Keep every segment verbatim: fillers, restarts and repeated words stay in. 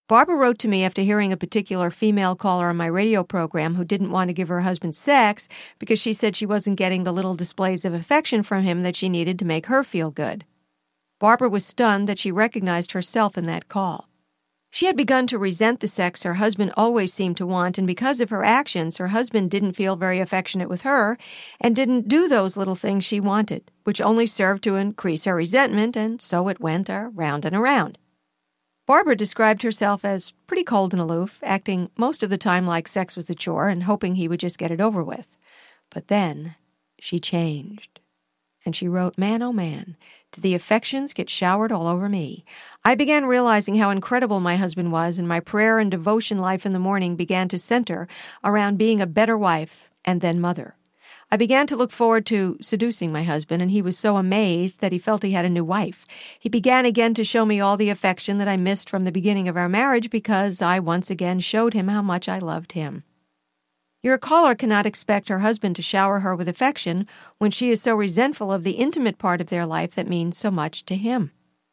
Barbara wrote to me after hearing a particular female caller on my radio program who didn't want to give her husband sex because she said she wasn't getting the little displays of affection from him that she needed to make her feel good. Barbara was stunned that she recognized herself in that call. She had begun to resent the sex her husband always seemed to want, and because of her actions, her husband didn't feel very affectionate with her and didn't do those little things she wanted, which only served to increase her resentment, and so it went around and around. Barbara described herself as pretty cold and aloof, acting most of the time like sex was a chore and hoping he would just get it over with. But then she changed. And she wrote, "Man, oh man, did the affections get showered all over me. I began realizing how incredible my husband was, and my prayer and devotion life in the morning began to center around being a better wife and then mother. I began to look forward to seducing my husband, and he was so amazed that he felt he had a new wife. He began again to show me all the affection that I missed from the beginning of our marriage because I once again showed him how much I loved him." Your caller cannot expect her husband to shower her with affection when she is so resentful of the intimate part of their life that means so much to him.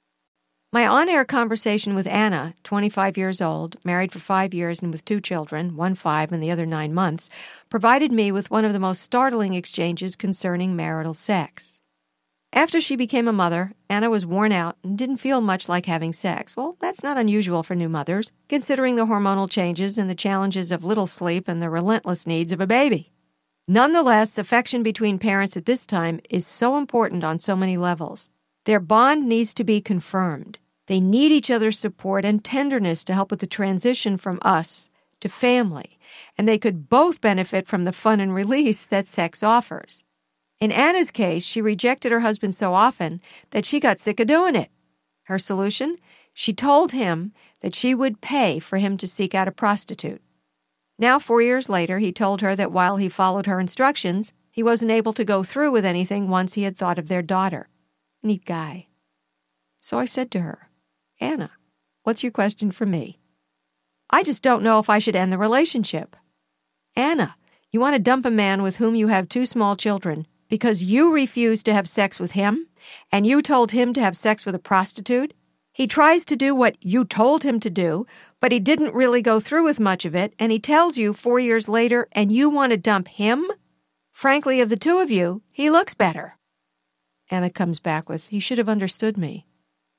My on-air conversation with Anna, twenty-five years old, married for five years and with two children, one five and the other nine months, provided me with one of the most startling exchanges concerning marital sex. After she became a mother, Anna was worn out and didn't feel much like having sex. Well, that's not unusual for new mothers, considering the hormonal changes and the challenges of little sleep and the relentless needs of a baby. Nonetheless, affection between parents at this time is so important on so many levels. Their bond needs to be confirmed. They need each other's support and tenderness to help with the transition from us to family, and they could both benefit from the fun and release that sex offers. In Anna's case, she rejected her husband so often that she got sick of doing it. Her solution? She told him that she would pay for him to seek out a prostitute. Now, four years later, he told her that while he followed her instructions, he wasn't able to go through with anything once he had thought of their daughter. Neat guy. So I said to her, "Anna, what's your question for me?" "I just don't know if I should end the relationship." "Anna, you want to dump a man with whom you have two small children because you refused to have sex with him, and you told him to have sex with a prostitute? He tries to do what you told him to do, but he didn't really go through with much of it, and he tells you four years later, and you want to dump him? Frankly, of the two of you, he looks better." Anna comes back with, "He should have understood me."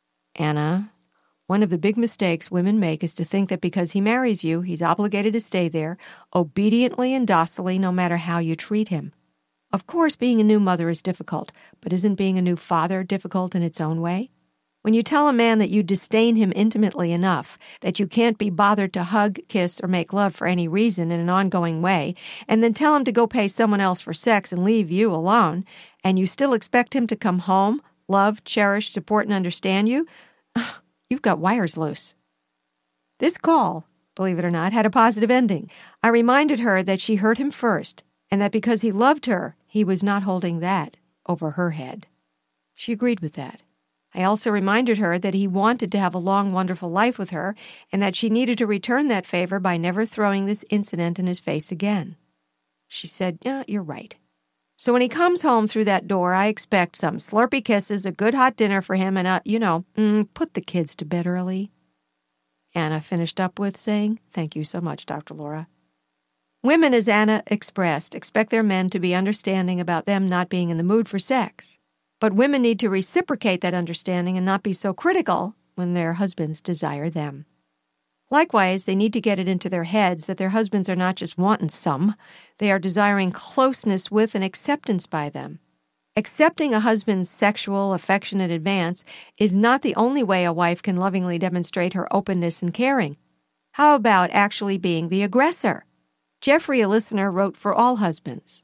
Anna, one of the big mistakes women make is to think that because he marries you, he's obligated to stay there, obediently and docilely, no matter how you treat him. Of course, being a new mother is difficult, but isn't being a new father difficult in its own way? When you tell a man that you disdain him intimately enough, that you can't be bothered to hug, kiss, or make love for any reason in an ongoing way, and then tell him to go pay someone else for sex and leave you alone, and you still expect him to come home, love, cherish, support, and understand you, you've got wires loose. This call, believe it or not, had a positive ending. I reminded her that she hurt him first, and that because he loved her, he was not holding that over her head. She agreed with that. I also reminded her that he wanted to have a long, wonderful life with her, and that she needed to return that favor by never throwing this incident in his face again. She said, "Yeah, you're right." So when he comes home through that door, I expect some slurpy kisses, a good hot dinner for him, and a, you know, mm, put the kids to bed early. Anna finished up with saying, "Thank you so much, Doctor Laura." Women, as Anna expressed, expect their men to be understanding about them not being in the mood for sex. But women need to reciprocate that understanding and not be so critical when their husbands desire them. Likewise, they need to get it into their heads that their husbands are not just wanting some, they are desiring closeness with and acceptance by them. Accepting a husband's sexual, affectionate advance is not the only way a wife can lovingly demonstrate her openness and caring. How about actually being the aggressor? Jeffrey, a listener, wrote for all husbands.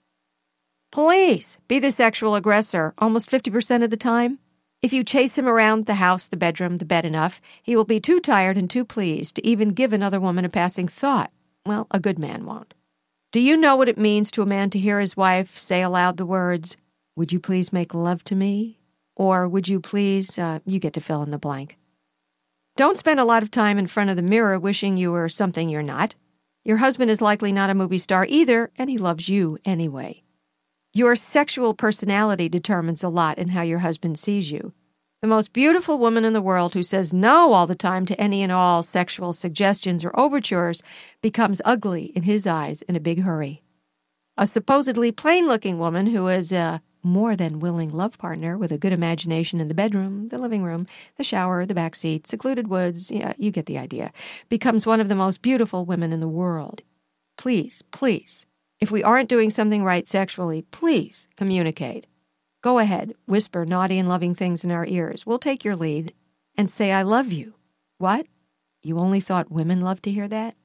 Please be the sexual aggressor almost fifty percent of the time. If you chase him around the house, the bedroom, the bed enough, he will be too tired and too pleased to even give another woman a passing thought. Well, a good man won't. Do you know what it means to a man to hear his wife say aloud the words, "Would you please make love to me?" Or, "Would you please," uh, you get to fill in the blank. Don't spend a lot of time in front of the mirror wishing you were something you're not. Your husband is likely not a movie star either, and he loves you anyway. Your sexual personality determines a lot in how your husband sees you. The most beautiful woman in the world who says no all the time to any and all sexual suggestions or overtures becomes ugly in his eyes in a big hurry. A supposedly plain-looking woman who is a more than willing love partner with a good imagination in the bedroom, the living room, the shower, the back seat, secluded woods, yeah, you get the idea, becomes one of the most beautiful women in the world. Please, please, if we aren't doing something right sexually, please communicate. Go ahead, whisper naughty and loving things in our ears. We'll take your lead and say, I love you. What? You only thought women loved to hear that?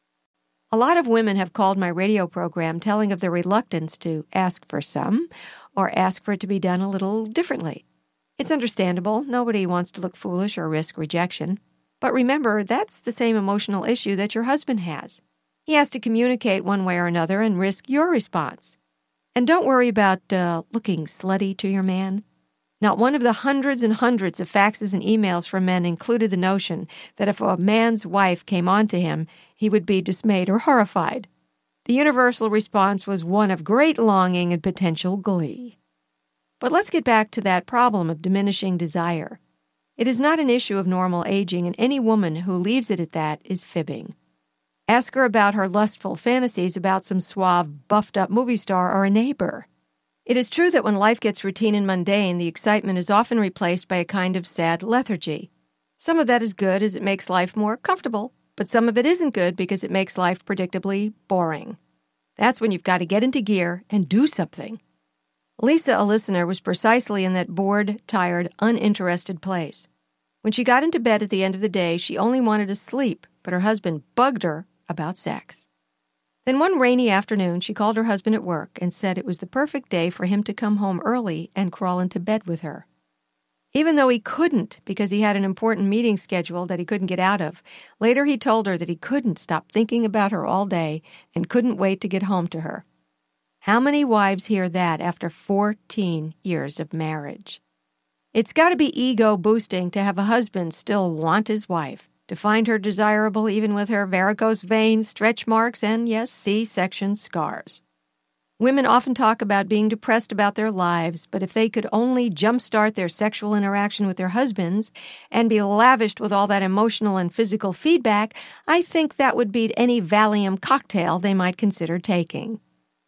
A lot of women have called my radio program telling of their reluctance to ask for some or ask for it to be done a little differently. It's understandable. Nobody wants to look foolish or risk rejection. But remember, that's the same emotional issue that your husband has. He has to communicate one way or another and risk your response. And don't worry about uh, looking slutty to your man. Not one of the hundreds and hundreds of faxes and emails from men included the notion that if a man's wife came on to him, he would be dismayed or horrified. The universal response was one of great longing and potential glee. But let's get back to that problem of diminishing desire. It is not an issue of normal aging, and any woman who leaves it at that is fibbing. Ask her about her lustful fantasies about some suave, buffed-up movie star or a neighbor. It is true that when life gets routine and mundane, the excitement is often replaced by a kind of sad lethargy. Some of that is good as it makes life more comfortable, but some of it isn't good because it makes life predictably boring. That's when you've got to get into gear and do something. Lisa, a listener, was precisely in that bored, tired, uninterested place. When she got into bed at the end of the day, she only wanted to sleep, but her husband bugged her about sex. Then one rainy afternoon, she called her husband at work and said it was the perfect day for him to come home early and crawl into bed with her. Even though he couldn't because he had an important meeting scheduled that he couldn't get out of, later he told her that he couldn't stop thinking about her all day and couldn't wait to get home to her. How many wives hear that after fourteen years of marriage? It's got to be ego-boosting to have a husband still want his wife, to find her desirable even with her varicose veins, stretch marks, and, yes, C-section scars. Women often talk about being depressed about their lives, but if they could only jumpstart their sexual interaction with their husbands and be lavished with all that emotional and physical feedback, I think that would beat any Valium cocktail they might consider taking.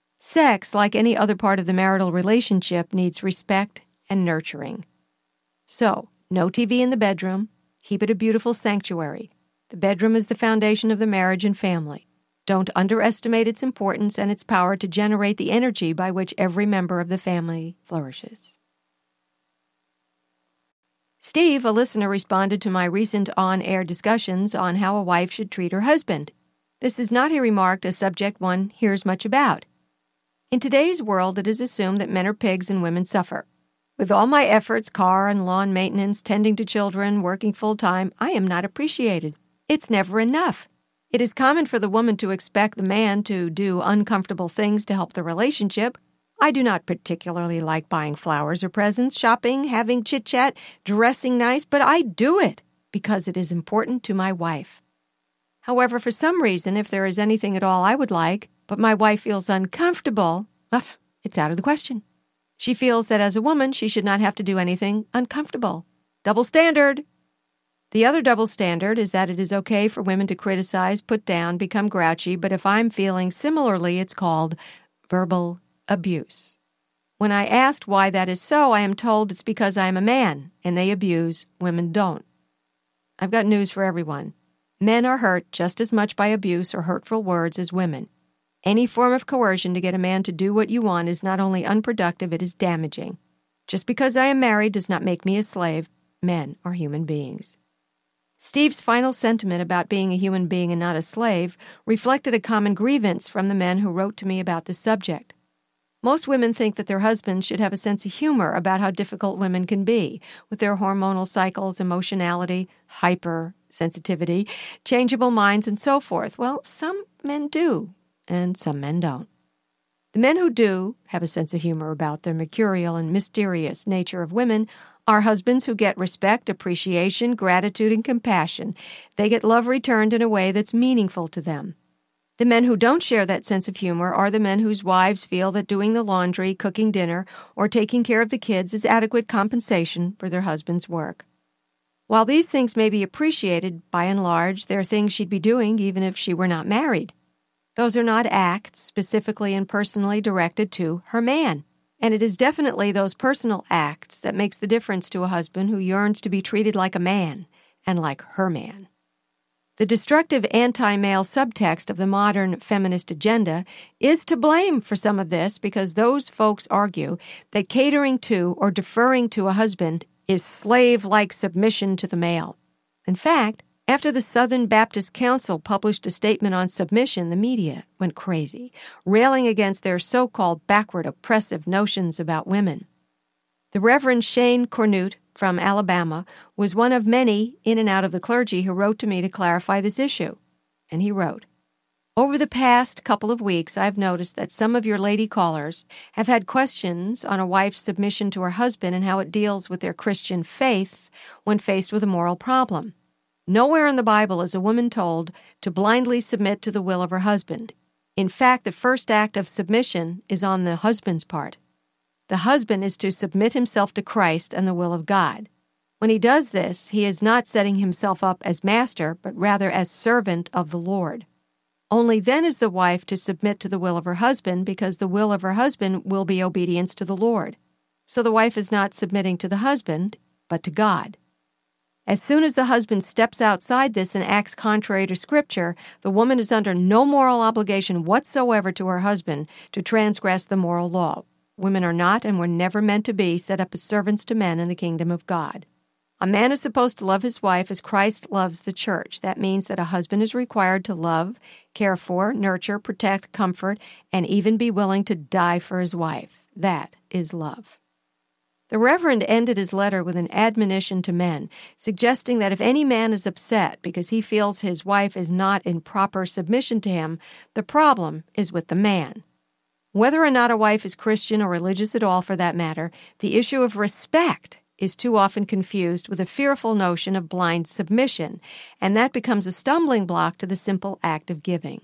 Sex, like any other part of the marital relationship, needs respect and nurturing. So, no T V in the bedroom. Keep it a beautiful sanctuary. The bedroom is the foundation of the marriage and family. Don't underestimate its importance and its power to generate the energy by which every member of the family flourishes. Steve, a listener, responded to my recent on-air discussions on how a wife should treat her husband. This is not, he remarked, a subject one hears much about. In today's world, it is assumed that men are pigs and women suffer. With all my efforts, car and lawn maintenance, tending to children, working full-time, I am not appreciated. It's never enough. It is common for the woman to expect the man to do uncomfortable things to help the relationship. I do not particularly like buying flowers or presents, shopping, having chit-chat, dressing nice, but I do it because it is important to my wife. However, for some reason, if there is anything at all I would like, but my wife feels uncomfortable, well, it's out of the question. She feels that as a woman, she should not have to do anything uncomfortable. Double standard. The other double standard is that it is okay for women to criticize, put down, become grouchy, but if I'm feeling similarly, it's called verbal abuse. When I asked why that is so, I am told it's because I am a man, and they abuse, women don't. I've got news for everyone. Men are hurt just as much by abuse or hurtful words as women. Any form of coercion to get a man to do what you want is not only unproductive, it is damaging. Just because I am married does not make me a slave. Men are human beings. Steve's final sentiment about being a human being and not a slave reflected a common grievance from the men who wrote to me about this subject. Most women think that their husbands should have a sense of humor about how difficult women can be, with their hormonal cycles, emotionality, hypersensitivity, changeable minds, and so forth. Well, some men do. And some men don't. The men who do have a sense of humor about the mercurial and mysterious nature of women are husbands who get respect, appreciation, gratitude, and compassion. They get love returned in a way that's meaningful to them. The men who don't share that sense of humor are the men whose wives feel that doing the laundry, cooking dinner, or taking care of the kids is adequate compensation for their husband's work. While these things may be appreciated, by and large, they're things she'd be doing even if she were not married. Those are not acts specifically and personally directed to her man. And it is definitely those personal acts that makes the difference to a husband who yearns to be treated like a man and like her man. The destructive anti-male subtext of the modern feminist agenda is to blame for some of this because those folks argue that catering to or deferring to a husband is slave-like submission to the male. In fact, after the Southern Baptist Council published a statement on submission, the media went crazy, railing against their so-called backward, oppressive notions about women. The Reverend Shane Cornute from Alabama was one of many in and out of the clergy who wrote to me to clarify this issue. And he wrote, "Over the past couple of weeks, I've noticed that some of your lady callers have had questions on a wife's submission to her husband and how it deals with their Christian faith when faced with a moral problem. Nowhere in the Bible is a woman told to blindly submit to the will of her husband. In fact, the first act of submission is on the husband's part. The husband is to submit himself to Christ and the will of God. When he does this, he is not setting himself up as master, but rather as servant of the Lord. Only then is the wife to submit to the will of her husband, because the will of her husband will be obedience to the Lord. So the wife is not submitting to the husband, but to God. As soon as the husband steps outside this and acts contrary to Scripture, the woman is under no moral obligation whatsoever to her husband to transgress the moral law. Women are not and were never meant to be set up as servants to men in the kingdom of God. A man is supposed to love his wife as Christ loves the church. That means that a husband is required to love, care for, nurture, protect, comfort, and even be willing to die for his wife. That is love." The Reverend ended his letter with an admonition to men, suggesting that if any man is upset because he feels his wife is not in proper submission to him, the problem is with the man. Whether or not a wife is Christian or religious at all for that matter, the issue of respect is too often confused with a fearful notion of blind submission, and that becomes a stumbling block to the simple act of giving.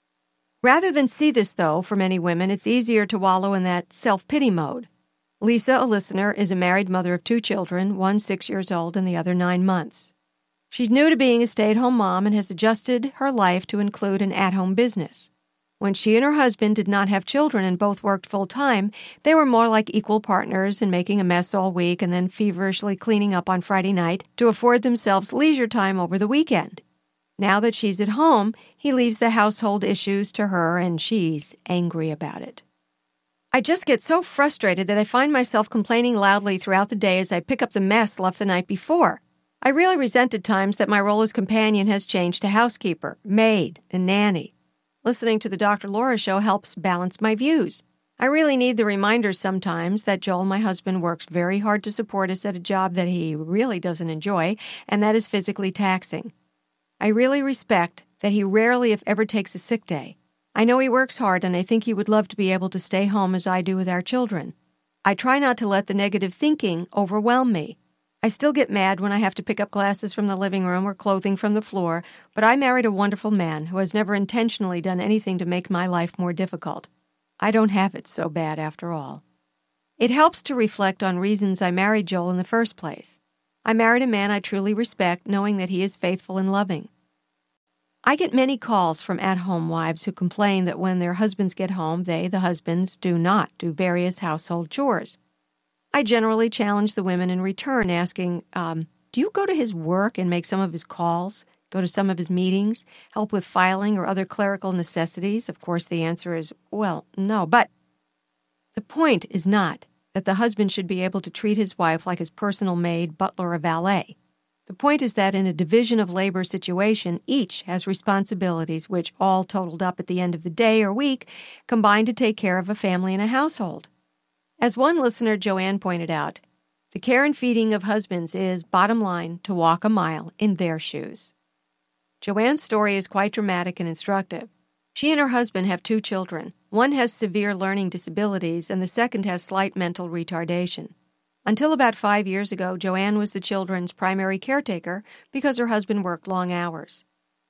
Rather than see this, though, for many women, it's easier to wallow in that self-pity mode. Lisa, a listener, is a married mother of two children, one six years old and the other nine months. She's new to being a stay-at-home mom and has adjusted her life to include an at-home business. When she and her husband did not have children and both worked full-time, they were more like equal partners in making a mess all week and then feverishly cleaning up on Friday night to afford themselves leisure time over the weekend. Now that she's at home, he leaves the household issues to her, and she's angry about it. "I just get so frustrated that I find myself complaining loudly throughout the day as I pick up the mess left the night before. I really resent at times that my role as companion has changed to housekeeper, maid, and nanny. Listening to the Doctor Laura Show helps balance my views. I really need the reminders sometimes that Joel, my husband, works very hard to support us at a job that he really doesn't enjoy, and that is physically taxing. I really respect that he rarely, if ever, takes a sick day. I know he works hard, and I think he would love to be able to stay home as I do with our children. I try not to let the negative thinking overwhelm me. I still get mad when I have to pick up glasses from the living room or clothing from the floor, but I married a wonderful man who has never intentionally done anything to make my life more difficult. I don't have it so bad after all." It helps to reflect on reasons I married Joel in the first place. I married a man I truly respect, knowing that he is faithful and loving. I get many calls from at-home wives who complain that when their husbands get home, they, the husbands, do not do various household chores. I generally challenge the women in return, asking, um, do you go to his work and make some of his calls, go to some of his meetings, help with filing or other clerical necessities? Of course, the answer is, well, no. But the point is not that the husband should be able to treat his wife like his personal maid, butler, or valet. The point is that in a division of labor situation, each has responsibilities which, all totaled up at the end of the day or week, combine to take care of a family and a household. As one listener, Joanne, pointed out, the care and feeding of husbands is, bottom line, to walk a mile in their shoes. Joanne's story is quite dramatic and instructive. She and her husband have two children. One has severe learning disabilities, and the second has slight mental retardation. Until about five years ago, Joanne was the children's primary caretaker because her husband worked long hours.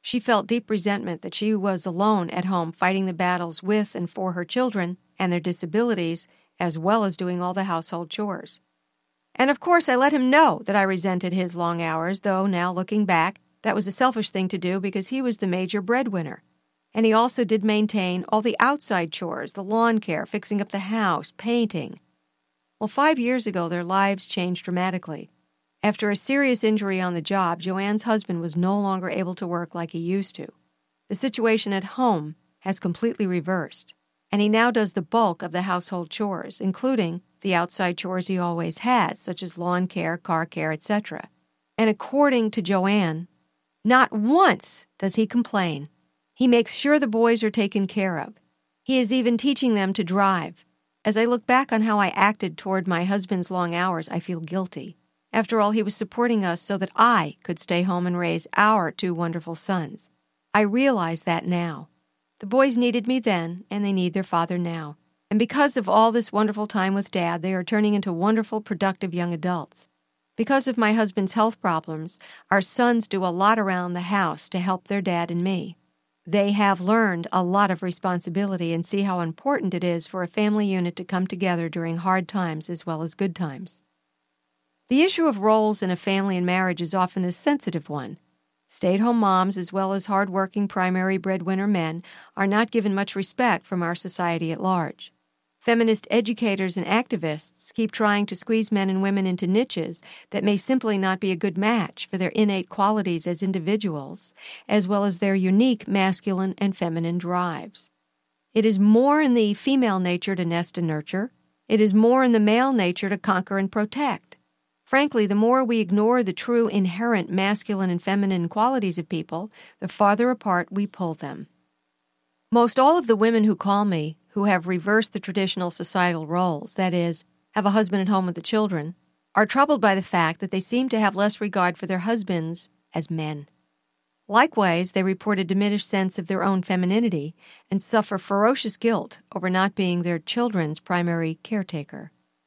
She felt deep resentment that she was alone at home fighting the battles with and for her children and their disabilities, as well as doing all the household chores. And of course, I let him know that I resented his long hours, though now looking back, that was a selfish thing to do because he was the major breadwinner. And he also did maintain all the outside chores, the lawn care, fixing up the house, painting. Well, five years ago, their lives changed dramatically. After a serious injury on the job, Joanne's husband was no longer able to work like he used to. The situation at home has completely reversed, and he now does the bulk of the household chores, including the outside chores he always has, such as lawn care, car care, et cetera. And according to Joanne, not once does he complain. He makes sure the boys are taken care of. He is even teaching them to drive. As I look back on how I acted toward my husband's long hours, I feel guilty. After all, he was supporting us so that I could stay home and raise our two wonderful sons. I realize that now. The boys needed me then, and they need their father now. And because of all this wonderful time with Dad, they are turning into wonderful, productive young adults. Because of my husband's health problems, our sons do a lot around the house to help their dad and me. They have learned a lot of responsibility and see how important it is for a family unit to come together during hard times as well as good times. The issue of roles in a family and marriage is often a sensitive one. Stay-at-home moms, as well as hard-working primary breadwinner men, are not given much respect from our society at large. Feminist educators and activists keep trying to squeeze men and women into niches that may simply not be a good match for their innate qualities as individuals, as well as their unique masculine and feminine drives. It is more in the female nature to nest and nurture. It is more in the male nature to conquer and protect. Frankly, the more we ignore the true inherent masculine and feminine qualities of people, the farther apart we pull them. Most all of the women who call me, who have reversed the traditional societal roles, that is, have a husband at home with the children, are troubled by the fact that they seem to have less regard for their husbands as men. Likewise, they report a diminished sense of their own femininity and suffer ferocious guilt over not being their children's primary caretaker.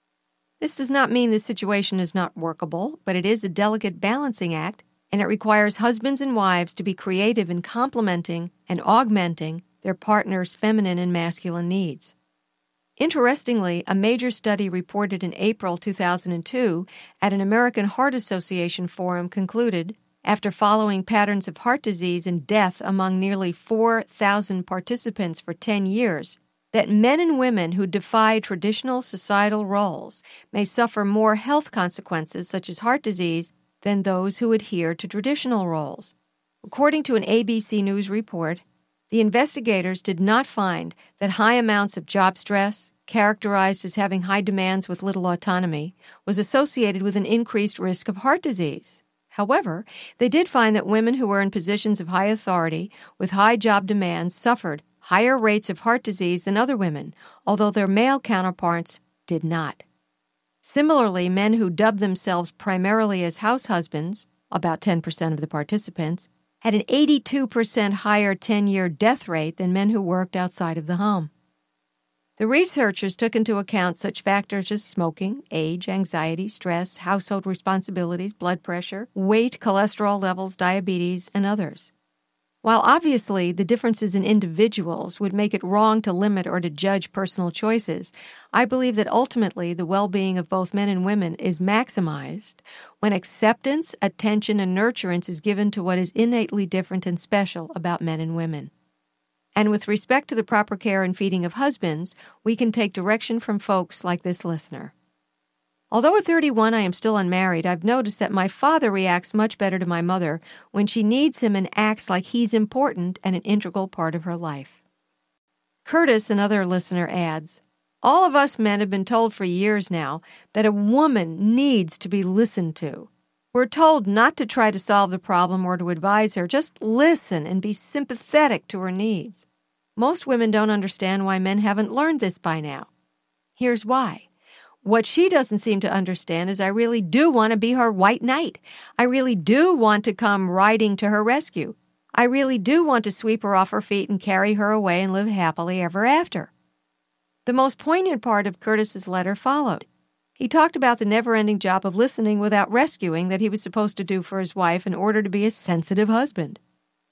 This does not mean the situation is not workable, but it is a delicate balancing act, and it requires husbands and wives to be creative in complementing and augmenting their partner's feminine and masculine needs. Interestingly, a major study reported in April two thousand two at an American Heart Association forum concluded, after following patterns of heart disease and death among nearly four thousand participants for ten years, that men and women who defy traditional societal roles may suffer more health consequences such as heart disease than those who adhere to traditional roles. According to an A B C News report, the investigators did not find that high amounts of job stress, characterized as having high demands with little autonomy, was associated with an increased risk of heart disease. However, they did find that women who were in positions of high authority with high job demands suffered higher rates of heart disease than other women, although their male counterparts did not. Similarly, men who dubbed themselves primarily as house husbands, about ten percent of the participants, had an eighty-two percent higher ten-year death rate than men who worked outside of the home. The researchers took into account such factors as smoking, age, anxiety, stress, household responsibilities, blood pressure, weight, cholesterol levels, diabetes, and others. While obviously the differences in individuals would make it wrong to limit or to judge personal choices, I believe that ultimately the well-being of both men and women is maximized when acceptance, attention, and nurturance is given to what is innately different and special about men and women. And with respect to the proper care and feeding of husbands, we can take direction from folks like this listener. Although at thirty-one I am still unmarried, I've noticed that my father reacts much better to my mother when she needs him and acts like he's important and an integral part of her life. Curtis, another listener, adds, all of us men have been told for years now that a woman needs to be listened to. We're told not to try to solve the problem or to advise her, just listen and be sympathetic to her needs. Most women don't understand why men haven't learned this by now. Here's why. What she doesn't seem to understand is I really do want to be her white knight. I really do want to come riding to her rescue. I really do want to sweep her off her feet and carry her away and live happily ever after. The most poignant part of Curtis's letter followed. He talked about the never-ending job of listening without rescuing that he was supposed to do for his wife in order to be a sensitive husband.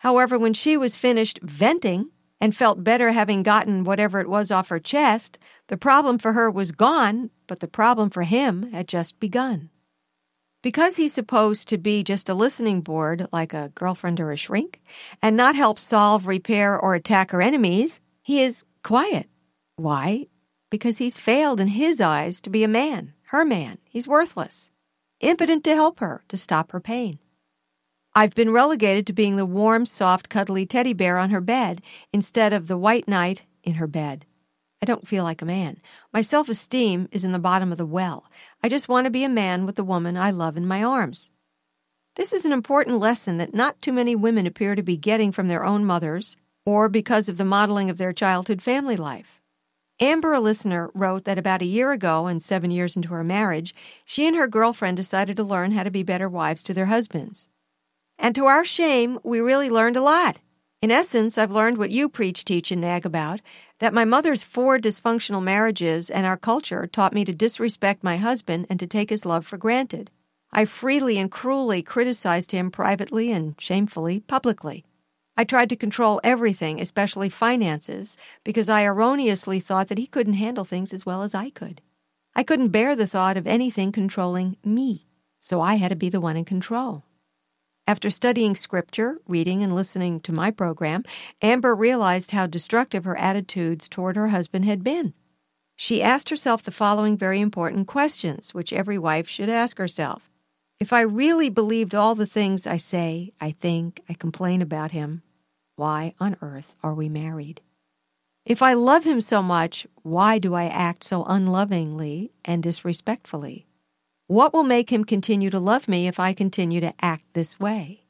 However, when she was finished venting and felt better having gotten whatever it was off her chest, the problem for her was gone, but the problem for him had just begun. Because he's supposed to be just a listening board, like a girlfriend or a shrink, and not help solve, repair, or attack her enemies, he is quiet. Why? Because he's failed in his eyes to be a man, her man. He's worthless, impotent to help her, to stop her pain. I've been relegated to being the warm, soft, cuddly teddy bear on her bed instead of the white knight in her bed. I don't feel like a man. My self-esteem is in the bottom of the well. I just want to be a man with the woman I love in my arms. This is an important lesson that not too many women appear to be getting from their own mothers or because of the modeling of their childhood family life. Amber, a listener, wrote that about a year ago and seven years into her marriage, she and her girlfriend decided to learn how to be better wives to their husbands. And to our shame, we really learned a lot. In essence, I've learned what you preach, teach, and nag about, that my mother's four dysfunctional marriages and our culture taught me to disrespect my husband and to take his love for granted. I freely and cruelly criticized him privately and shamefully publicly. I tried to control everything, especially finances, because I erroneously thought that he couldn't handle things as well as I could. I couldn't bear the thought of anything controlling me, so I had to be the one in control. After studying scripture, reading, and listening to my program, Amber realized how destructive her attitudes toward her husband had been. She asked herself the following very important questions, which every wife should ask herself. If I really believed all the things I say, I think, I complain about him, why on earth are we married? If I love him so much, why do I act so unlovingly and disrespectfully? What will make him continue to love me if I continue to act this way?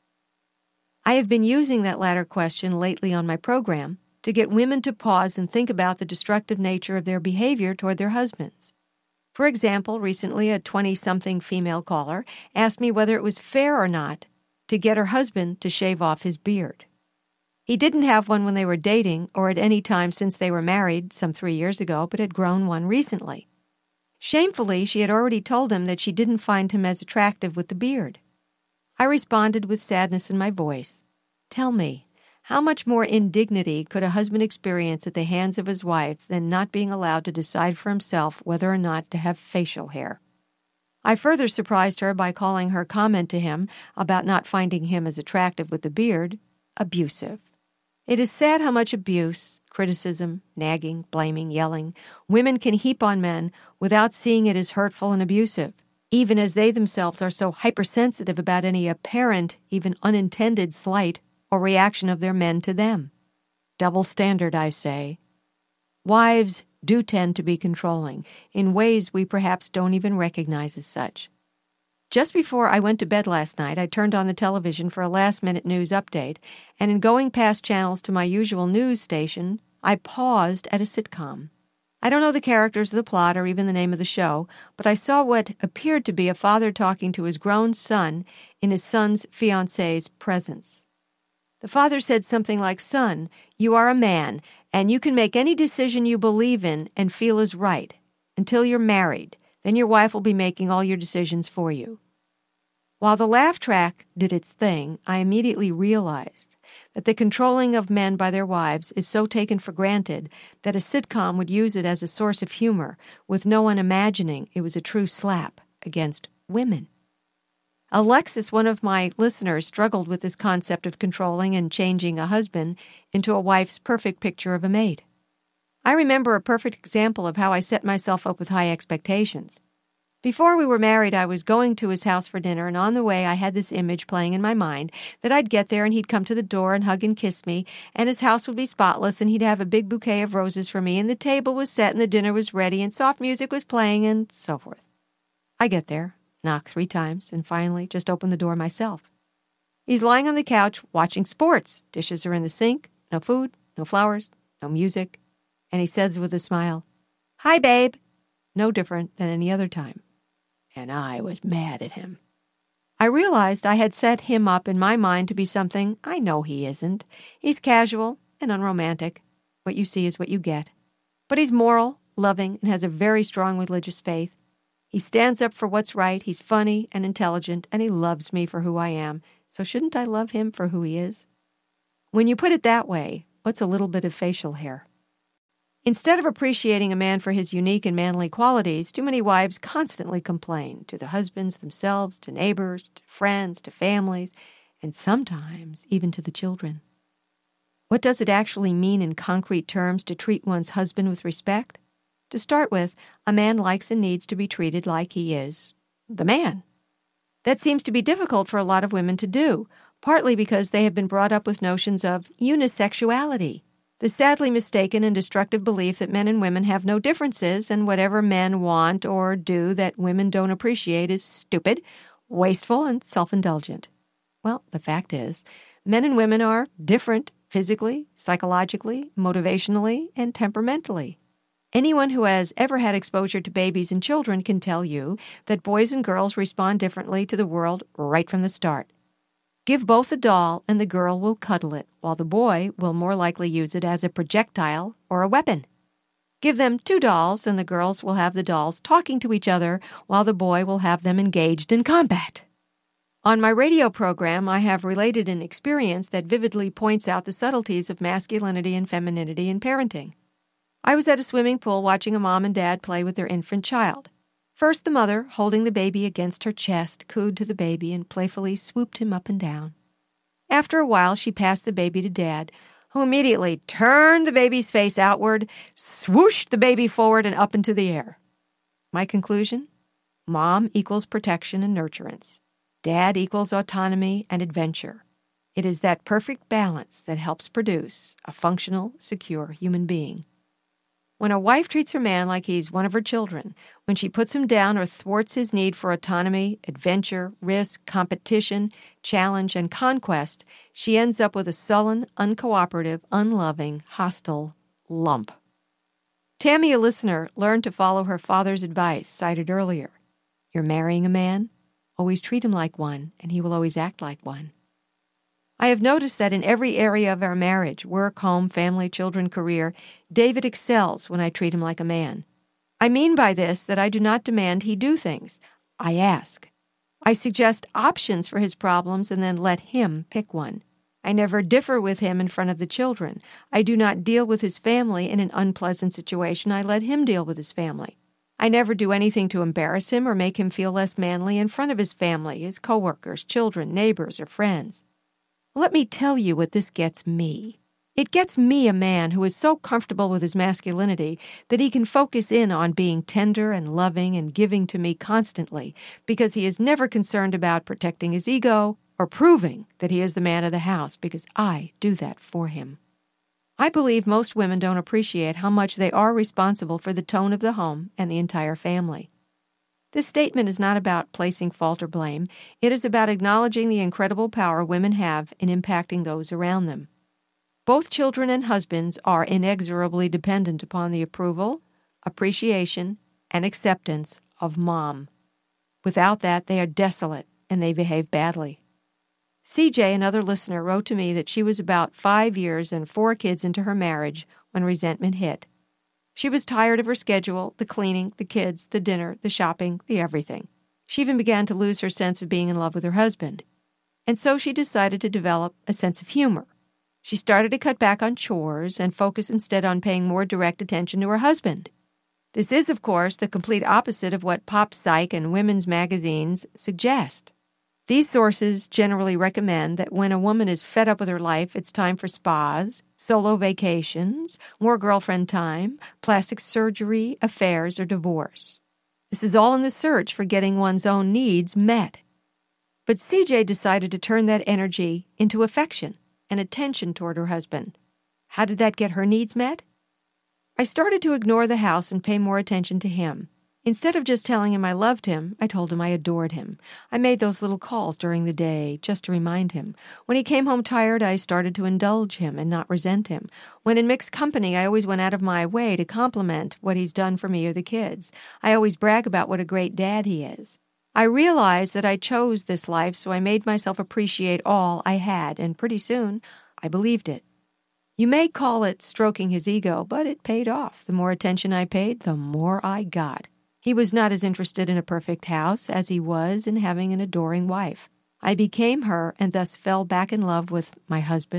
I have been using that latter question lately on my program to get women to pause and think about the destructive nature of their behavior toward their husbands. For example, recently a twenty-something female caller asked me whether it was fair or not to get her husband to shave off his beard. He didn't have one when they were dating or at any time since they were married some three years ago, but had grown one recently. Shamefully, she had already told him that she didn't find him as attractive with the beard. I responded with sadness in my voice. Tell me, how much more indignity could a husband experience at the hands of his wife than not being allowed to decide for himself whether or not to have facial hair? I further surprised her by calling her comment to him about not finding him as attractive with the beard abusive. It is sad how much abuse, criticism, nagging, blaming, yelling, women can heap on men without seeing it as hurtful and abusive, even as they themselves are so hypersensitive about any apparent, even unintended slight or reaction of their men to them. Double standard, I say. Wives do tend to be controlling in ways we perhaps don't even recognize as such. Just before I went to bed last night, I turned on the television for a last-minute news update, and in going past channels to my usual news station, I paused at a sitcom. I don't know the characters of the plot or even the name of the show, but I saw what appeared to be a father talking to his grown son in his son's fiancée's presence. The father said something like, "Son, you are a man, and you can make any decision you believe in and feel is right until you're married. Then your wife will be making all your decisions for you." While the laugh track did its thing, I immediately realized that the controlling of men by their wives is so taken for granted that a sitcom would use it as a source of humor, with no one imagining it was a true slap against women. Alexis, one of my listeners, struggled with this concept of controlling and changing a husband into a wife's perfect picture of a mate. I remember a perfect example of how I set myself up with high expectations. Before we were married, I was going to his house for dinner, and on the way I had this image playing in my mind that I'd get there and he'd come to the door and hug and kiss me, and his house would be spotless, and he'd have a big bouquet of roses for me, and the table was set and the dinner was ready, and soft music was playing, and so forth. I get there, knock three times, and finally just open the door myself. He's lying on the couch watching sports. Dishes are in the sink, no food, no flowers, no music, and he says with a smile, "Hi, babe," no different than any other time. And I was mad at him. I realized I had set him up in my mind to be something I know he isn't. He's casual and unromantic. What you see is what you get. But he's moral, loving, and has a very strong religious faith. He stands up for what's right, he's funny and intelligent, and he loves me for who I am. So shouldn't I love him for who he is? When you put it that way, what's a little bit of facial hair? Instead of appreciating a man for his unique and manly qualities, too many wives constantly complain to the husbands themselves, to neighbors, to friends, to families, and sometimes even to the children. What does it actually mean in concrete terms to treat one's husband with respect? To start with, a man likes and needs to be treated like he is the man. That seems to be difficult for a lot of women to do, partly because they have been brought up with notions of unisexuality, the sadly mistaken and destructive belief that men and women have no differences and whatever men want or do that women don't appreciate is stupid, wasteful, and self-indulgent. Well, the fact is, men and women are different physically, psychologically, motivationally, and temperamentally. Anyone who has ever had exposure to babies and children can tell you that boys and girls respond differently to the world right from the start. Give both a doll and the girl will cuddle it, while the boy will more likely use it as a projectile or a weapon. Give them two dolls and the girls will have the dolls talking to each other, while the boy will have them engaged in combat. On my radio program, I have related an experience that vividly points out the subtleties of masculinity and femininity in parenting. I was at a swimming pool watching a mom and dad play with their infant child. First, the mother, holding the baby against her chest, cooed to the baby and playfully swooped him up and down. After a while, she passed the baby to Dad, who immediately turned the baby's face outward, swooshed the baby forward and up into the air. My conclusion? Mom equals protection and nurturance. Dad equals autonomy and adventure. It is that perfect balance that helps produce a functional, secure human being. When a wife treats her man like he's one of her children, when she puts him down or thwarts his need for autonomy, adventure, risk, competition, challenge, and conquest, she ends up with a sullen, uncooperative, unloving, hostile lump. Tammy, a listener, learned to follow her father's advice, cited earlier. You're marrying a man? Always treat him like one, and he will always act like one. I have noticed that in every area of our marriage, work, home, family, children, career, David excels when I treat him like a man. I mean by this that I do not demand he do things. I ask. I suggest options for his problems and then let him pick one. I never differ with him in front of the children. I do not deal with his family in an unpleasant situation. I let him deal with his family. I never do anything to embarrass him or make him feel less manly in front of his family, his coworkers, children, neighbors, or friends. Let me tell you what this gets me. It gets me a man who is so comfortable with his masculinity that he can focus in on being tender and loving and giving to me constantly because he is never concerned about protecting his ego or proving that he is the man of the house because I do that for him. I believe most women don't appreciate how much they are responsible for the tone of the home and the entire family. This statement is not about placing fault or blame. It is about acknowledging the incredible power women have in impacting those around them. Both children and husbands are inexorably dependent upon the approval, appreciation, and acceptance of mom. Without that, they are desolate and they behave badly. C J, another listener, wrote to me that she was about five years and four kids into her marriage when resentment hit. She was tired of her schedule, the cleaning, the kids, the dinner, the shopping, the everything. She even began to lose her sense of being in love with her husband. And so she decided to develop a sense of humor. She started to cut back on chores and focus instead on paying more direct attention to her husband. This is, of course, the complete opposite of what pop psych and women's magazines suggest. These sources generally recommend that when a woman is fed up with her life, it's time for spas, solo vacations, more girlfriend time, plastic surgery, affairs, or divorce. This is all in the search for getting one's own needs met. But C J decided to turn that energy into affection and attention toward her husband. How did that get her needs met? I started to ignore the house and pay more attention to him. Instead of just telling him I loved him, I told him I adored him. I made those little calls during the day just to remind him. When he came home tired, I started to indulge him and not resent him. When in mixed company, I always went out of my way to compliment what he's done for me or the kids. I always brag about what a great dad he is. I realized that I chose this life, so I made myself appreciate all I had, and pretty soon, I believed it. You may call it stroking his ego, but it paid off. The more attention I paid, the more I got. He was not as interested in a perfect house as he was in having an adoring wife. I became her and thus fell back in love with my husband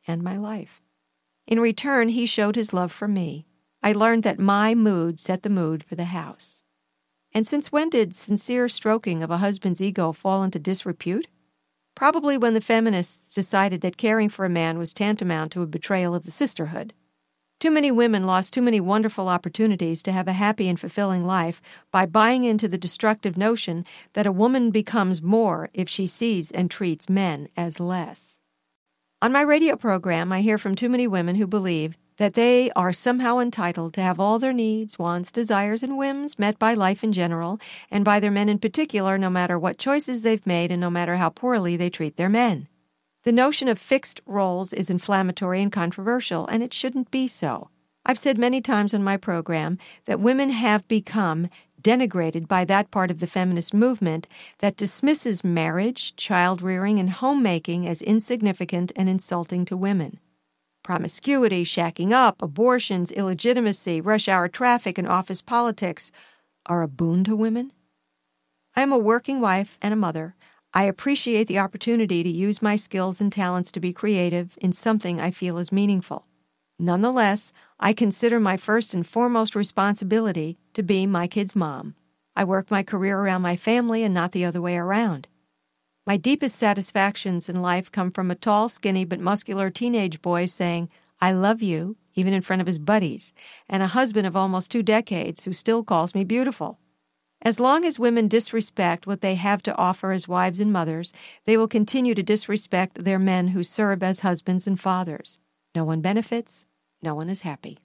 and my life. In return, he showed his love for me. I learned that my mood set the mood for the house. And since when did sincere stroking of a husband's ego fall into disrepute? Probably when the feminists decided that caring for a man was tantamount to a betrayal of the sisterhood. Too many women lost too many wonderful opportunities to have a happy and fulfilling life by buying into the destructive notion that a woman becomes more if she sees and treats men as less. On my radio program, I hear from too many women who believe that they are somehow entitled to have all their needs, wants, desires, and whims met by life in general, and by their men in particular, no matter what choices they've made and no matter how poorly they treat their men. The notion of fixed roles is inflammatory and controversial, and it shouldn't be so. I've said many times on my program that women have become denigrated by that part of the feminist movement that dismisses marriage, child-rearing, and homemaking as insignificant and insulting to women. Promiscuity, shacking up, abortions, illegitimacy, rush-hour traffic, and office politics are a boon to women? I am a working wife and a mother. I appreciate the opportunity to use my skills and talents to be creative in something I feel is meaningful. Nonetheless, I consider my first and foremost responsibility to be my kid's mom. I work my career around my family and not the other way around. My deepest satisfactions in life come from a tall, skinny, but muscular teenage boy saying, "I love you," even in front of his buddies, and a husband of almost two decades who still calls me beautiful. As long as women disrespect what they have to offer as wives and mothers, they will continue to disrespect their men who serve as husbands and fathers. No one benefits, no one is happy.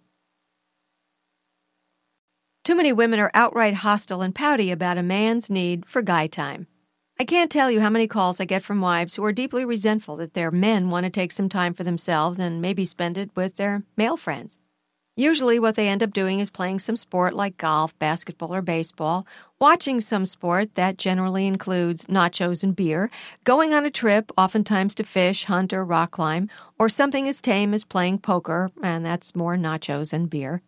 Too many women are outright hostile and pouty about a man's need for guy time. I can't tell you how many calls I get from wives who are deeply resentful that their men want to take some time for themselves and maybe spend it with their male friends. Usually what they end up doing is playing some sport like golf, basketball, or baseball, watching some sport that generally includes nachos and beer, going on a trip, oftentimes to fish, hunt, or rock climb, or something as tame as playing poker, and that's more nachos and beer.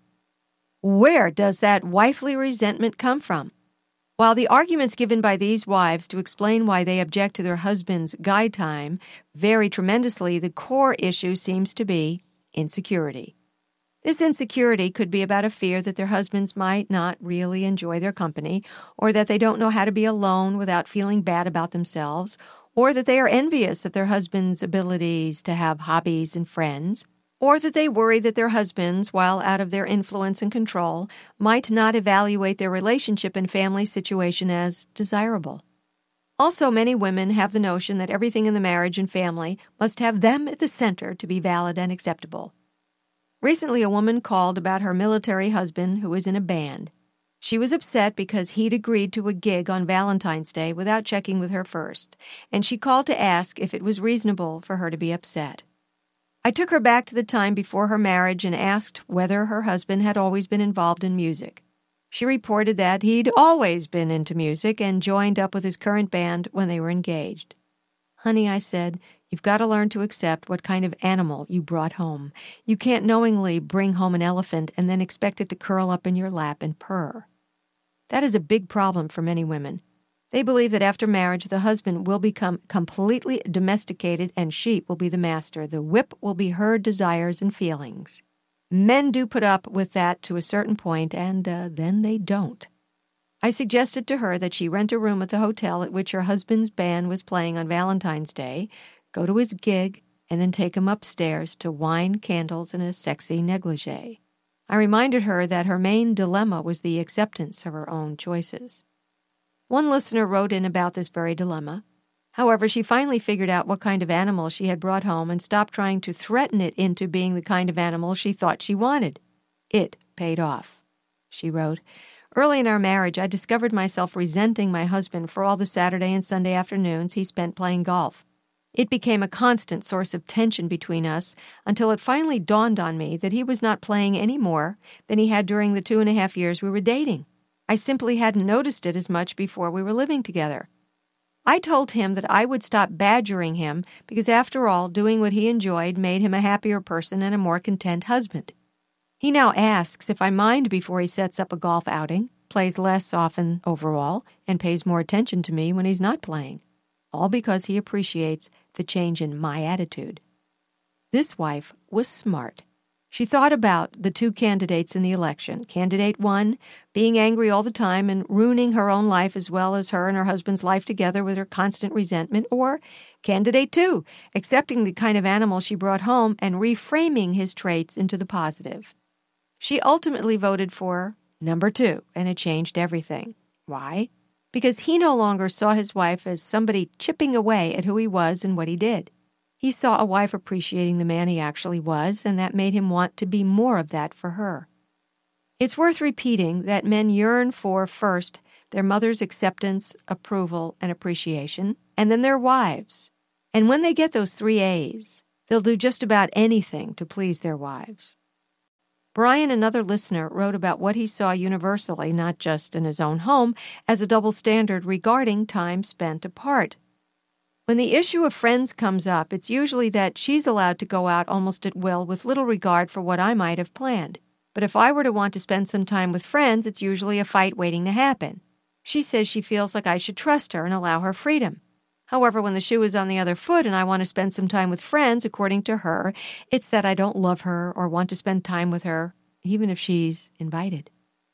Where does that wifely resentment come from? While the arguments given by these wives to explain why they object to their husband's guy time vary tremendously, the core issue seems to be insecurity. This insecurity could be about a fear that their husbands might not really enjoy their company, or that they don't know how to be alone without feeling bad about themselves, or that they are envious of their husband's abilities to have hobbies and friends, or that they worry that their husbands, while out of their influence and control, might not evaluate their relationship and family situation as desirable. Also, many women have the notion that everything in the marriage and family must have them at the center to be valid and acceptable. Recently, a woman called about her military husband who was in a band. She was upset because he'd agreed to a gig on Valentine's Day without checking with her first, and she called to ask if it was reasonable for her to be upset. I took her back to the time before her marriage and asked whether her husband had always been involved in music. She reported that he'd always been into music and joined up with his current band when they were engaged. "Honey," I said, "you've got to learn to accept what kind of animal you brought home. You can't knowingly bring home an elephant and then expect it to curl up in your lap and purr." That is a big problem for many women. They believe that after marriage, the husband will become completely domesticated and sheep will be the master. The whip will be her desires and feelings. Men do put up with that to a certain point, and uh, then they don't. I suggested to her that she rent a room at the hotel at which her husband's band was playing on Valentine's Day, go to his gig, and then take him upstairs to wine, candles, and a sexy negligee. I reminded her that her main dilemma was the acceptance of her own choices. One listener wrote in about this very dilemma. However, she finally figured out what kind of animal she had brought home and stopped trying to threaten it into being the kind of animal she thought she wanted. It paid off. She wrote, "Early in our marriage, I discovered myself resenting my husband for all the Saturday and Sunday afternoons he spent playing golf. It became a constant source of tension between us until it finally dawned on me that he was not playing any more than he had during the two and a half years we were dating. I simply hadn't noticed it as much before we were living together. I told him that I would stop badgering him because, after all, doing what he enjoyed made him a happier person and a more content husband. He now asks if I mind before he sets up a golf outing, plays less often overall, and pays more attention to me when he's not playing, all because he appreciates the change in my attitude. This wife was smart. She thought about the two candidates in the election. Candidate one, being angry all the time and ruining her own life as well as her and her husband's life together with her constant resentment. Or candidate two, accepting the kind of animal she brought home and reframing his traits into the positive. She ultimately voted for number two, and it changed everything. Why? Because he no longer saw his wife as somebody chipping away at who he was and what he did. He saw a wife appreciating the man he actually was, and that made him want to be more of that for her. It's worth repeating that men yearn for, first, their mother's acceptance, approval, and appreciation, and then their wives. And when they get those three A's, they'll do just about anything to please their wives. Brian, another listener, wrote about what he saw universally, not just in his own home, as a double standard regarding time spent apart. When the issue of friends comes up, it's usually that she's allowed to go out almost at will with little regard for what I might have planned. But if I were to want to spend some time with friends, it's usually a fight waiting to happen. She says she feels like I should trust her and allow her freedom. However, when the shoe is on the other foot and I want to spend some time with friends, according to her, it's that I don't love her or want to spend time with her, even if she's invited.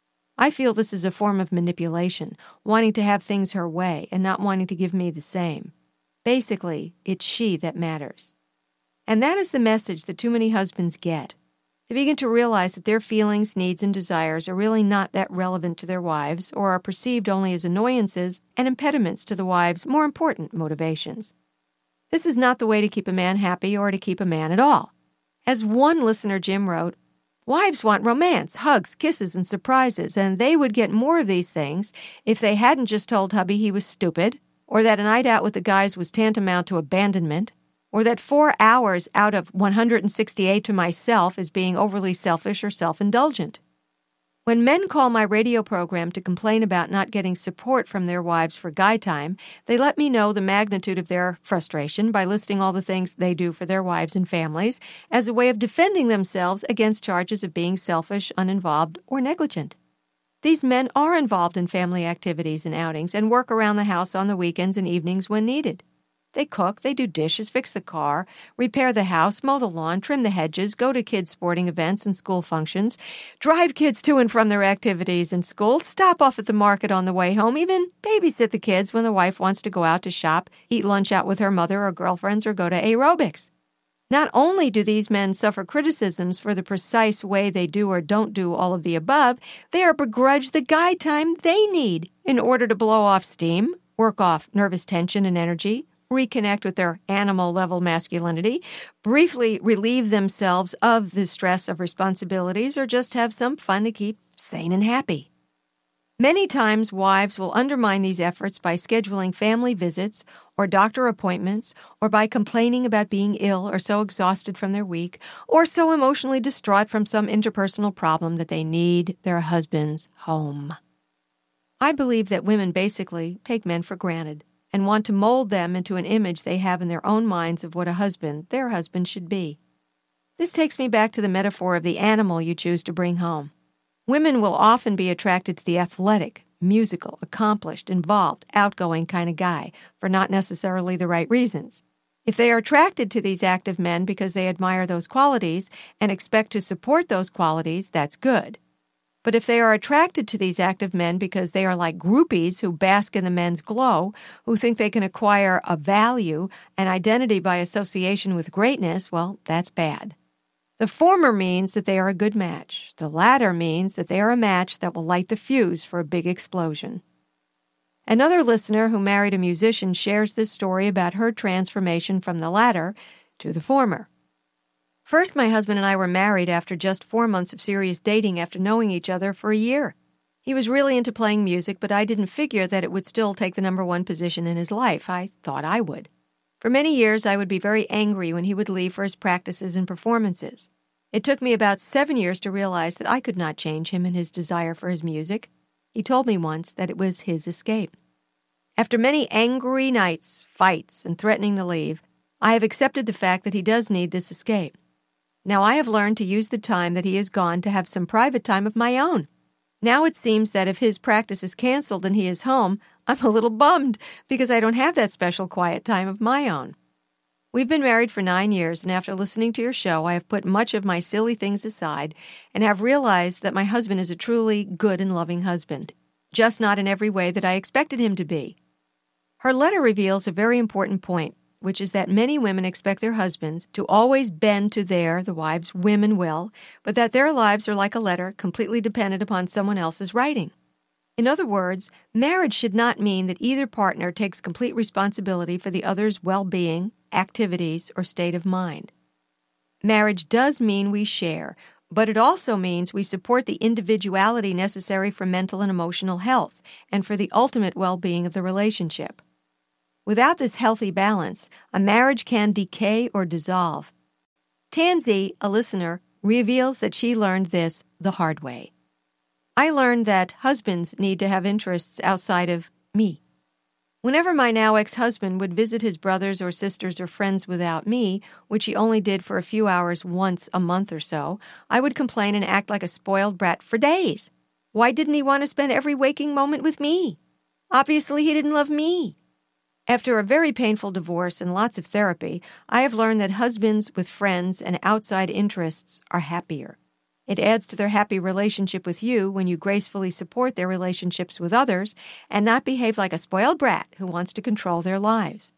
I feel this is a form of manipulation, wanting to have things her way and not wanting to give me the same. Basically, it's she that matters. And that is the message that too many husbands get. They begin to realize that their feelings, needs, and desires are really not that relevant to their wives or are perceived only as annoyances and impediments to the wives' more important motivations. This is not the way to keep a man happy or to keep a man at all. As one listener, Jim, wrote, wives want romance, hugs, kisses, and surprises, and they would get more of these things if they hadn't just told hubby he was stupid, or that a night out with the guys was tantamount to abandonment, or that four hours out of one hundred sixty-eight to myself is being overly selfish or self-indulgent. When men call my radio program to complain about not getting support from their wives for guy time, they let me know the magnitude of their frustration by listing all the things they do for their wives and families as a way of defending themselves against charges of being selfish, uninvolved, or negligent. These men are involved in family activities and outings and work around the house on the weekends and evenings when needed. They cook, they do dishes, fix the car, repair the house, mow the lawn, trim the hedges, go to kids' sporting events and school functions, drive kids to and from their activities in school, stop off at the market on the way home, even babysit the kids when the wife wants to go out to shop, eat lunch out with her mother or girlfriends, or go to aerobics. Not only do these men suffer criticisms for the precise way they do or don't do all of the above, they are begrudged the guy time they need in order to blow off steam, work off nervous tension and energy, reconnect with their animal-level masculinity, briefly relieve themselves of the stress of responsibilities, or just have some fun to keep sane and happy. Many times, wives will undermine these efforts by scheduling family visits or doctor appointments, or by complaining about being ill or so exhausted from their week, or so emotionally distraught from some interpersonal problem that they need their husbands home. I believe that women basically take men for granted and want to mold them into an image they have in their own minds of what a husband, their husband, should be. This takes me back to the metaphor of the animal you choose to bring home. Women will often be attracted to the athletic, musical, accomplished, involved, outgoing kind of guy for not necessarily the right reasons. If they are attracted to these active men because they admire those qualities and expect to support those qualities, that's good. But if they are attracted to these active men because they are like groupies who bask in the men's glow, who think they can acquire a value, an identity by association with greatness, well, that's bad. The former means that they are a good match. The latter means that they are a match that will light the fuse for a big explosion. Another listener who married a musician shares this story about her transformation from the latter to the former. First, my husband and I were married after just four months of serious dating after knowing each other for a year. He was really into playing music, but I didn't figure that it would still take the number one position in his life. I thought I would. For many years, I would be very angry when he would leave for his practices and performances. It took me about seven years to realize that I could not change him in his desire for his music. He told me once that it was his escape. After many angry nights, fights, and threatening to leave, I have accepted the fact that he does need this escape. Now I have learned to use the time that he is gone to have some private time of my own. Now it seems that if his practice is canceled and he is home, I'm a little bummed because I don't have that special quiet time of my own. We've been married for nine years, and after listening to your show, I have put much of my silly things aside and have realized that my husband is a truly good and loving husband, just not in every way that I expected him to be. Her letter reveals a very important point, which is that many women expect their husbands to always bend to their, the wife's, whim and will, but that their lives are like a letter completely dependent upon someone else's writing. In other words, marriage should not mean that either partner takes complete responsibility for the other's well-being, activities, or state of mind. Marriage does mean we share, but it also means we support the individuality necessary for mental and emotional health and for the ultimate well-being of the relationship. Without this healthy balance, a marriage can decay or dissolve. Tansy, a listener, reveals that she learned this the hard way. I learned that husbands need to have interests outside of me. Whenever my now ex-husband would visit his brothers or sisters or friends without me, which he only did for a few hours once a month or so, I would complain and act like a spoiled brat for days. Why didn't he want to spend every waking moment with me? Obviously, he didn't love me. After a very painful divorce and lots of therapy, I have learned that husbands with friends and outside interests are happier. It adds to their happy relationship with you when you gracefully support their relationships with others and not behave like a spoiled brat who wants to control their lives.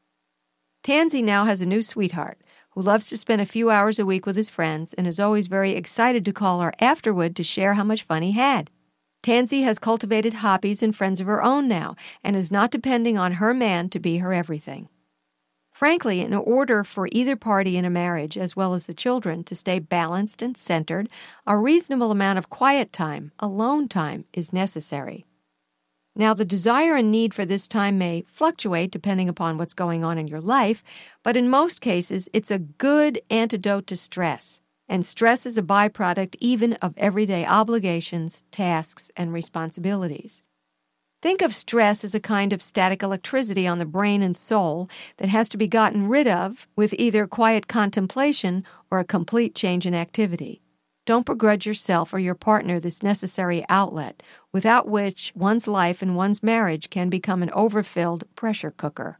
Tansy now has a new sweetheart who loves to spend a few hours a week with his friends and is always very excited to call her afterward to share how much fun he had. Tansy has cultivated hobbies and friends of her own now and is not depending on her man to be her everything. Frankly, in order for either party in a marriage, as well as the children, to stay balanced and centered, a reasonable amount of quiet time, alone time, is necessary. Now, the desire and need for this time may fluctuate depending upon what's going on in your life, but in most cases, it's a good antidote to stress. And stress is a byproduct even of everyday obligations, tasks, and responsibilities. Think of stress as a kind of static electricity on the brain and soul that has to be gotten rid of with either quiet contemplation or a complete change in activity. Don't begrudge yourself or your partner this necessary outlet, without which one's life and one's marriage can become an overfilled pressure cooker.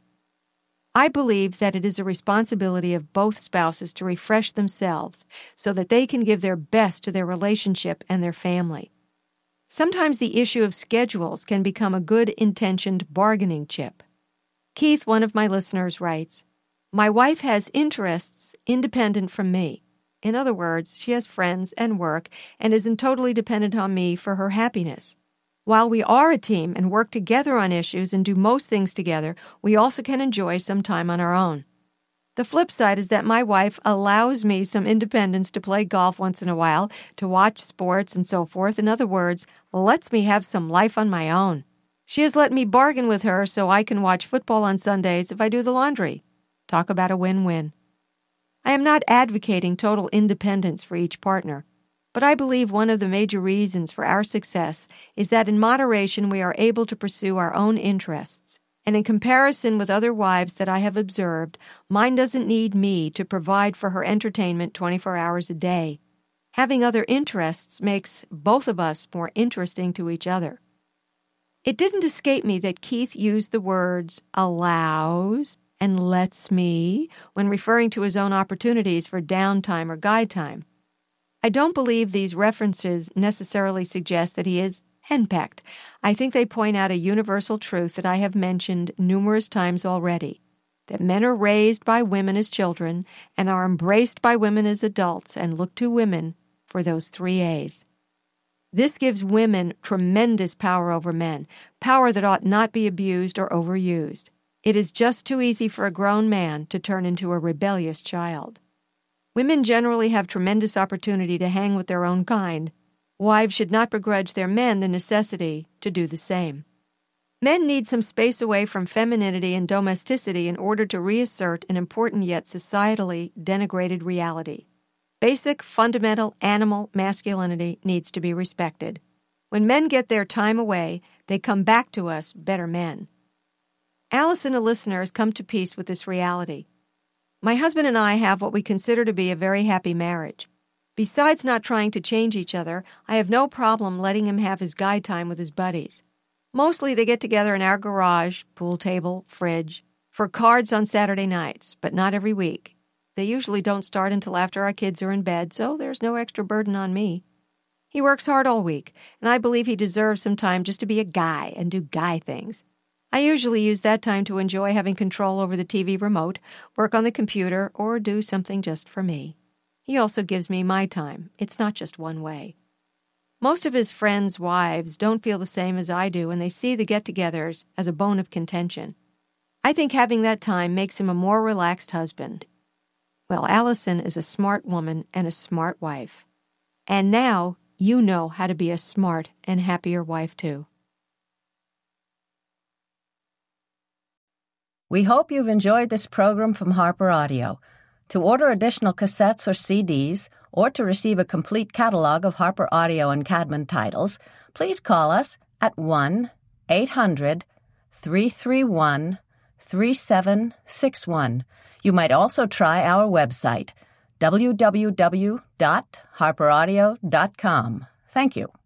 I believe that it is a responsibility of both spouses to refresh themselves so that they can give their best to their relationship and their family. Sometimes the issue of schedules can become a good-intentioned bargaining chip. Keith, one of my listeners, writes, "My wife has interests independent from me. In other words, she has friends and work and isn't totally dependent on me for her happiness. While we are a team and work together on issues and do most things together, we also can enjoy some time on our own. The flip side is that my wife allows me some independence to play golf once in a while, to watch sports and so forth. In other words, lets me have some life on my own. She has let me bargain with her so I can watch football on Sundays if I do the laundry. Talk about a win-win. I am not advocating total independence for each partner, but I believe one of the major reasons for our success is that in moderation we are able to pursue our own interests. And in comparison with other wives that I have observed, mine doesn't need me to provide for her entertainment twenty-four hours a day. Having other interests makes both of us more interesting to each other." It didn't escape me that Keith used the words allows and lets me when referring to his own opportunities for downtime or guide time. I don't believe these references necessarily suggest that he is henpecked. I think they point out a universal truth that I have mentioned numerous times already, that men are raised by women as children and are embraced by women as adults and look to women for those three A's. This gives women tremendous power over men, power that ought not be abused or overused. It is just too easy for a grown man to turn into a rebellious child. Women generally have tremendous opportunity to hang with their own kind. Wives should not begrudge their men the necessity to do the same. Men need some space away from femininity and domesticity in order to reassert an important yet societally denigrated reality. Basic, fundamental animal masculinity needs to be respected. When men get their time away, they come back to us better men. Allison, a listener, has come to peace with this reality. My husband and I have what we consider to be a very happy marriage. Besides not trying to change each other, I have no problem letting him have his guide time with his buddies. Mostly they get together in our garage, pool table, fridge, for cards on Saturday nights, but not every week. They usually don't start until after our kids are in bed, so there's no extra burden on me. He works hard all week, and I believe he deserves some time just to be a guy and do guy things. I usually use that time to enjoy having control over the T V remote, work on the computer, or do something just for me. He also gives me my time. It's not just one way. Most of his friends' wives don't feel the same as I do, and they see the get-togethers as a bone of contention. I think having that time makes him a more relaxed husband. Well, Allison is a smart woman and a smart wife. And now you know how to be a smart and happier wife, too. We hope you've enjoyed this program from Harper Audio. To order additional cassettes or C Ds, or to receive a complete catalog of Harper Audio and Cadman titles, please call us at one eight hundred three three one three seven six one. You might also try our website, w w w dot harper audio dot com. Thank you.